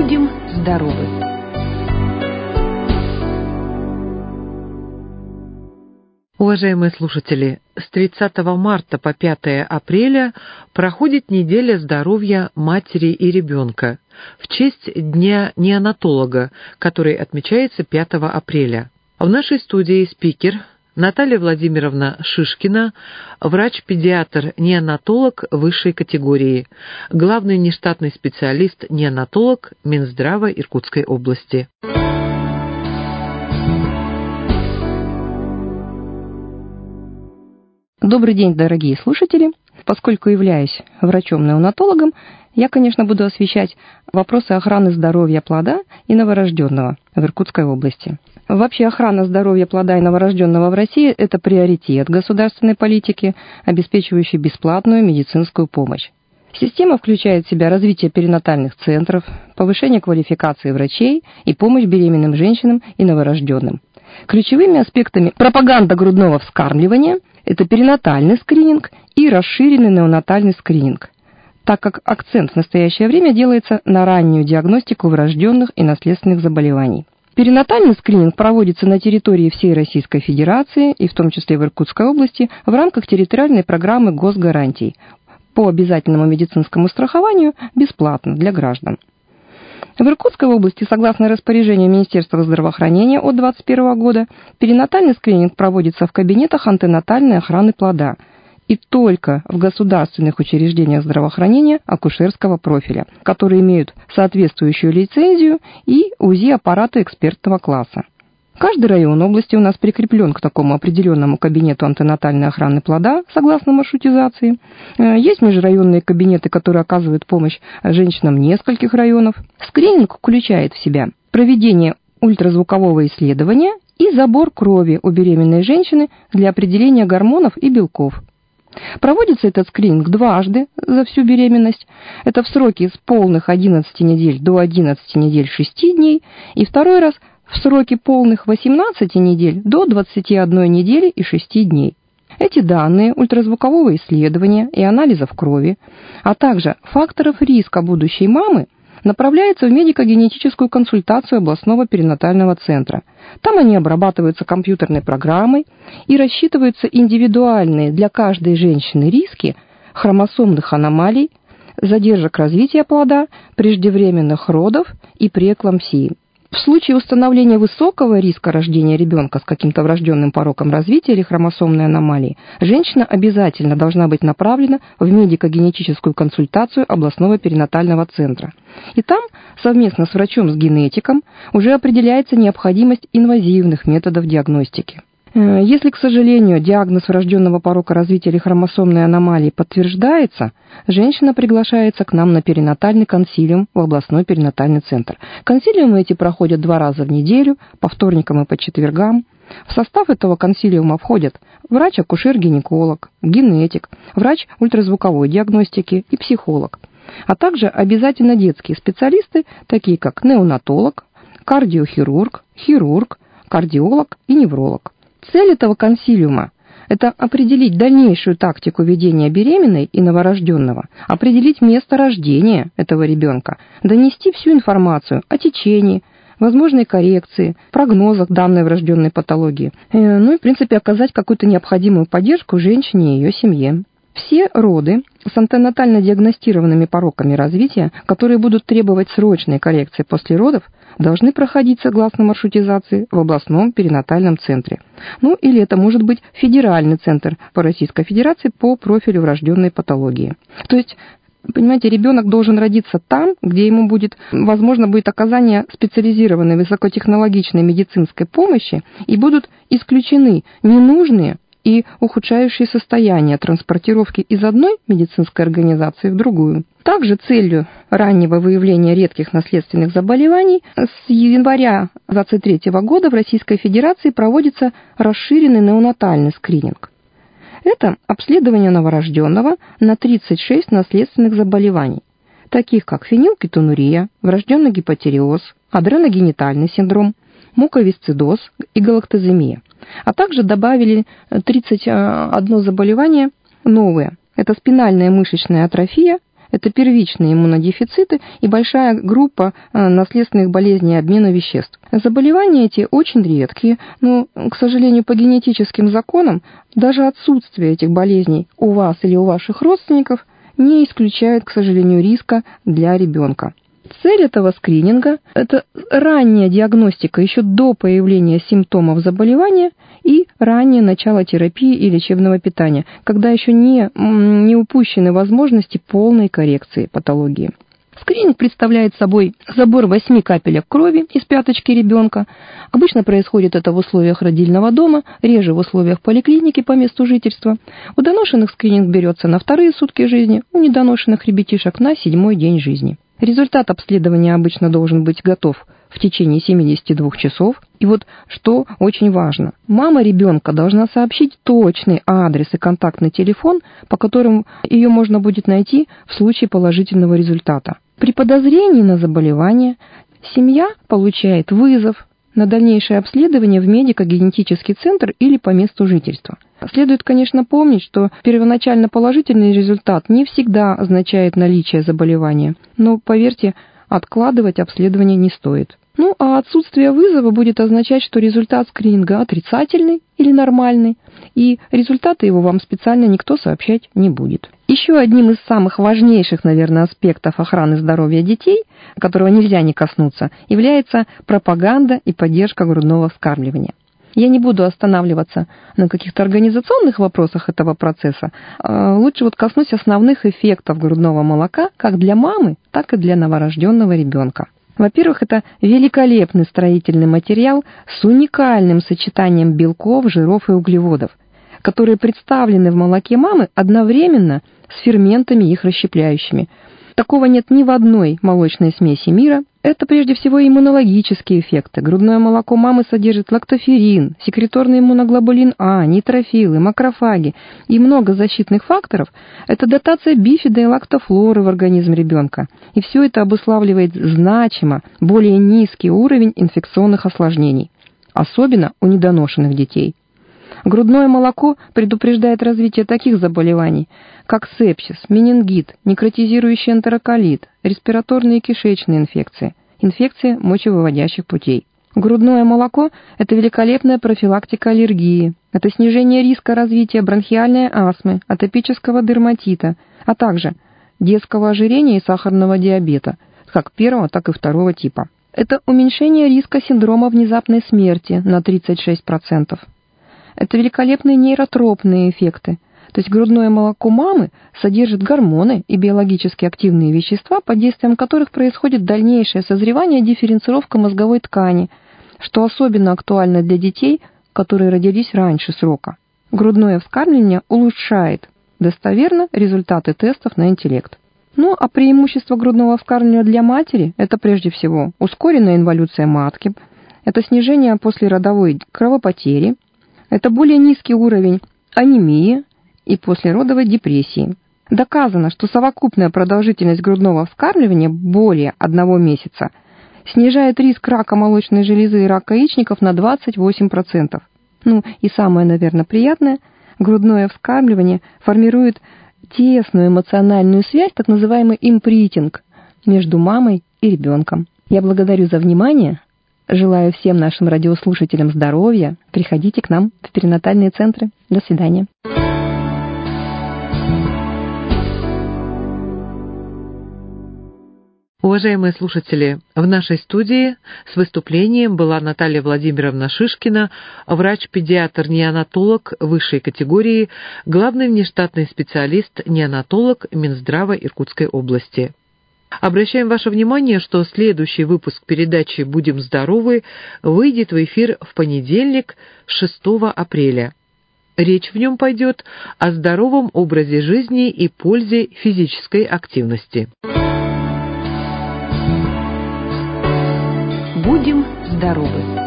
Будем здоровы! Уважаемые слушатели, с 30 марта по 5 апреля проходит неделя здоровья матери и ребенка в честь Дня неонатолога, который отмечается 5 апреля. В нашей студии спикер Наталья Владимировна Шишкина, врач-педиатр-неонатолог высшей категории, главный нештатный специалист-неонатолог Минздрава Иркутской области. Добрый день, дорогие слушатели. Поскольку являюсь врачом-неонатологом, я, конечно, буду освещать вопросы охраны здоровья плода и новорожденного в Иркутской области. Вообще, охрана здоровья плода и новорожденного в России – это приоритет государственной политики, обеспечивающей бесплатную медицинскую помощь. Система включает в себя развитие перинатальных центров, повышение квалификации врачей и помощь беременным женщинам и новорожденным. Ключевыми аспектами пропаганда грудного вскармливания – это перинатальный скрининг и расширенный неонатальный скрининг, так как акцент в настоящее время делается на раннюю диагностику врожденных и наследственных заболеваний. Перинатальный скрининг проводится на территории всей Российской Федерации и в том числе в Иркутской области в рамках территориальной программы госгарантий по обязательному медицинскому страхованию бесплатно для граждан. В Иркутской области, согласно распоряжению Министерства здравоохранения от 2021 года, перинатальный скрининг проводится в кабинетах антенатальной охраны плода и только в государственных учреждениях здравоохранения акушерского профиля, которые имеют соответствующую лицензию и УЗИ-аппараты экспертного класса. Каждый район области у нас прикреплен к такому определенному кабинету антенатальной охраны плода, согласно маршрутизации. Есть межрайонные кабинеты, которые оказывают помощь женщинам нескольких районов. Скрининг включает в себя проведение ультразвукового исследования и забор крови у беременной женщины для определения гормонов и белков. Проводится этот скрининг дважды за всю беременность. Это в сроки с полных 11 недель до 11 недель 6 дней и второй раз в сроки полных 18 недель до 21 недели и 6 дней. Эти данные ультразвукового исследования и анализов крови, а также факторов риска будущей мамы направляются в медико-генетическую консультацию областного перинатального центра. Там они обрабатываются компьютерной программой и рассчитываются индивидуальные для каждой женщины риски хромосомных аномалий, задержек развития плода, преждевременных родов и преэклампсии. В случае установления высокого риска рождения ребенка с каким-то врожденным пороком развития или хромосомной аномалией, женщина обязательно должна быть направлена в медико-генетическую консультацию областного перинатального центра. И там, совместно с врачом с генетиком, уже определяется необходимость инвазивных методов диагностики. Если, к сожалению, диагноз врожденного порока развития или хромосомной аномалии подтверждается, женщина приглашается к нам на перинатальный консилиум в областной перинатальный центр. Консилиумы эти проходят 2 раза в неделю, по вторникам и по четвергам. В состав этого консилиума входят врач-акушер-гинеколог, генетик, врач ультразвуковой диагностики и психолог, а также обязательно детские специалисты, такие как неонатолог, кардиохирург, хирург, кардиолог и невролог. Цель этого консилиума – это определить дальнейшую тактику ведения беременной и новорожденного, определить место рождения этого ребенка, донести всю информацию о течении, возможной коррекции, прогнозах данной врожденной патологии, ну и, в принципе, оказать какую-то необходимую поддержку женщине и ее семье. Все роды с антенатально диагностированными пороками развития, которые будут требовать срочной коррекции после родов, должны проходить согласно маршрутизации в областном перинатальном центре. Ну или это может быть федеральный центр по Российской Федерации по профилю врожденной патологии. То есть, понимаете, ребенок должен родиться там, где ему возможно будет оказание специализированной высокотехнологичной медицинской помощи и будут исключены ненужные и ухудшающие состояние транспортировки из одной медицинской организации в другую. Также целью раннего выявления редких наследственных заболеваний с января 2023 года в Российской Федерации проводится расширенный неонатальный скрининг. Это обследование новорожденного на 36 наследственных заболеваний, таких как фенилкетонурия, врожденный гипотиреоз, адреногенитальный синдром, муковисцидоз и галактоземия. А также добавили 31 заболевание новое. Это спинальная мышечная атрофия, Это первичные иммунодефициты и большая группа наследственных болезней обмена веществ. Заболевания эти очень редкие, но, к сожалению, по генетическим законам даже отсутствие этих болезней у вас или у ваших родственников не исключает, к сожалению, риска для ребенка. Цель этого скрининга – это ранняя диагностика еще до появления симптомов заболевания и раннее начало терапии и лечебного питания, когда еще не упущены возможности полной коррекции патологии. Скрининг представляет собой забор 8 капелек крови из пяточки ребенка. Обычно происходит это в условиях родильного дома, реже в условиях поликлиники по месту жительства. У доношенных скрининг берется на 2-е сутки жизни, у недоношенных ребятишек на 7-й день жизни. Результат обследования обычно должен быть готов в течение 72 часов. И вот что очень важно. Мама ребенка должна сообщить точный адрес и контактный телефон, по которым ее можно будет найти в случае положительного результата. При подозрении на заболевание семья получает вызов на дальнейшее обследование в медико-генетический центр или по месту жительства. Следует, конечно, помнить, что первоначально положительный результат не всегда означает наличие заболевания, но, поверьте, откладывать обследование не стоит. Ну, а отсутствие вызова будет означать, что результат скрининга отрицательный или нормальный, и результаты его вам специально никто сообщать не будет. Еще одним из самых важнейших, наверное, аспектов охраны здоровья детей, которого нельзя не коснуться, является пропаганда и поддержка грудного вскармливания. Я не буду останавливаться на каких-то организационных вопросах этого процесса. Лучше вот коснусь основных эффектов грудного молока как для мамы, так и для новорожденного ребенка. Во-первых, это великолепный строительный материал с уникальным сочетанием белков, жиров и углеводов, которые представлены в молоке мамы одновременно с ферментами, их расщепляющими. Такого нет ни в одной молочной смеси мира. Это прежде всего иммунологические эффекты. Грудное молоко мамы содержит лактоферин, секреторный иммуноглобулин А, нейтрофилы, макрофаги и много защитных факторов. Это дотация бифида и лактофлоры в организм ребенка. И все это обуславливает значимо более низкий уровень инфекционных осложнений, особенно у недоношенных детей. Грудное молоко предупреждает развитие таких заболеваний, как сепсис, менингит, некротизирующий энтероколит, респираторные и кишечные инфекции, инфекции мочевыводящих путей. Грудное молоко – это великолепная профилактика аллергии, это снижение риска развития бронхиальной астмы, атопического дерматита, а также детского ожирения и сахарного диабета, как первого, так и второго типа. Это уменьшение риска синдрома внезапной смерти на 36%. Это великолепные нейротропные эффекты. То есть грудное молоко мамы содержит гормоны и биологически активные вещества, под действием которых происходит дальнейшее созревание и дифференцировка мозговой ткани, что особенно актуально для детей, которые родились раньше срока. Грудное вскармливание улучшает достоверно результаты тестов на интеллект. Ну, а преимущество грудного вскармливания для матери – это прежде всего ускоренная инволюция матки, это снижение послеродовой кровопотери, это более низкий уровень анемии и послеродовой депрессии. Доказано, что совокупная продолжительность грудного вскармливания более 1 месяца снижает риск рака молочной железы и рака яичников на 28%. Ну и самое, наверное, приятное, грудное вскармливание формирует тесную эмоциональную связь, так называемый импринтинг, между мамой и ребенком. Я благодарю за внимание. Желаю всем нашим радиослушателям здоровья. Приходите к нам в перинатальные центры. До свидания. Уважаемые слушатели, в нашей студии с выступлением была Наталья Владимировна Шишкина, врач-педиатр-неонатолог высшей категории, главный внештатный специалист-неонатолог Минздрава Иркутской области. Обращаем ваше внимание, что следующий выпуск передачи «Будем здоровы» выйдет в эфир в понедельник, 6 апреля. Речь в нем пойдет о здоровом образе жизни и пользе физической активности. Будем здоровы!